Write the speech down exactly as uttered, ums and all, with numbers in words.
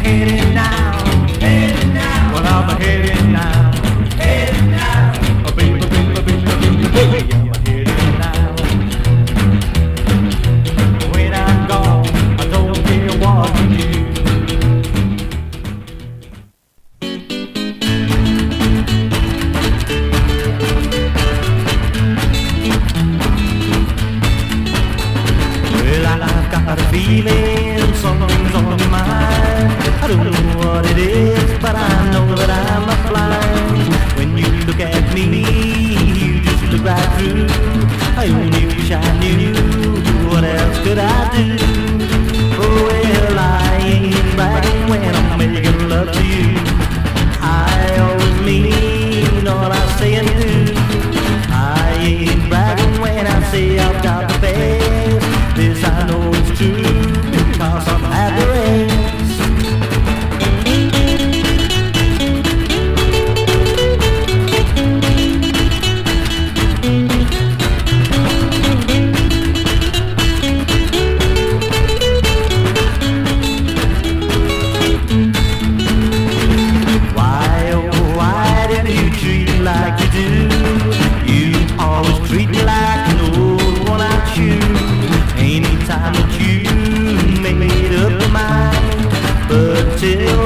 headed now, headed now. Well, I'm headed now, headed now. Oh, baby, baby, baby, baby, baby, I'm headed now. When I'm gone, I don't care what you do. Well, I've got a feeling something's on my mind. I don't know what it is, but I know that I'm not blind. When you look at me, you just look right through. I only wish I knew, what else could I do? Oh, well, I ain't bragging when I'm making love to you. I always mean all I say and do. I ain't bragging when I say I've got the best. This I know it's true, because I've had the race. Why, oh, why did you treat me like you do? You always treat me like no one I choose. Anytime that you made up your mind, but till